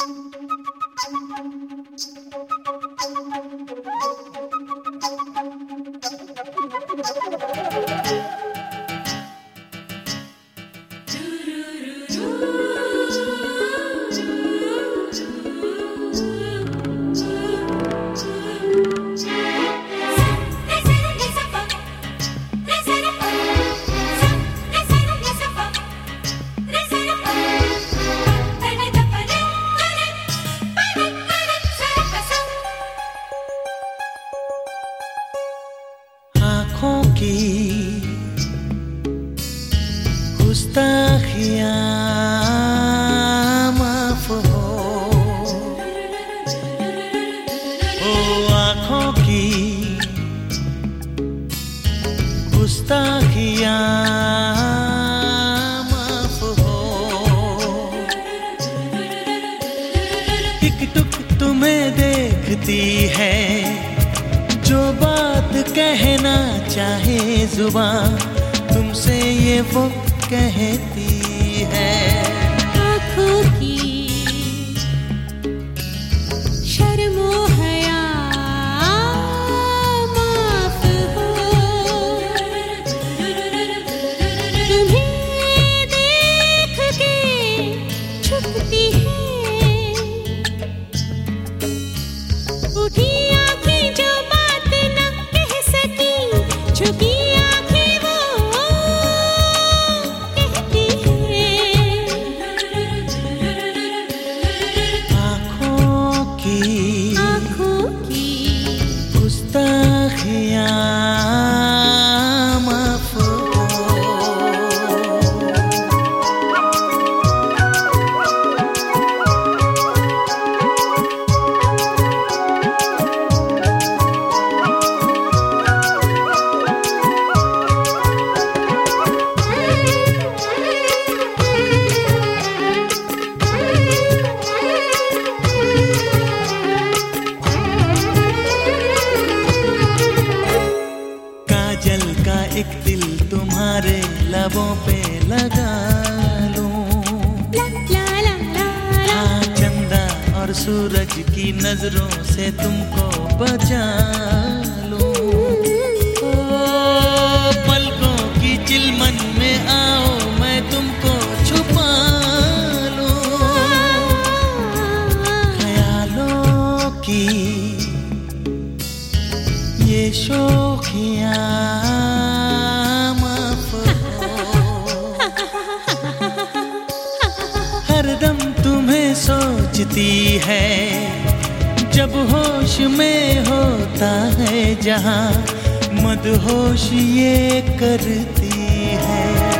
आँखों की गुस्ताखियाँ माफ हो, ओ आँखों की गुस्ताखियाँ माफ हो। टिक टुक तुम्हें देखती है, जो बात कहना चाहे जुबान तुमसे ये वो कहती है। आँखों की शर्मो हया माफ हो, तुम्हें देख के छुपती है, उठी आँखें जो बात न कह सकी, झुकी आँखें वो कहती है। आँखों की गुस्ताखियाँ माफ हो। काजल का एक दिल तुम्हारे लबों पे लगा लूं, हाँ चंदा और सूरज की नजरों से तुमको बचा लूं। ओ पलकों की चिलमन में आओ, मैं तुमको छुपा लूं। ख्यालों की ये शौखियाँ माफ हो, हरदम तुम्हें सोचती है, जब होश में होता है जहाँ मदहोश ये करती है।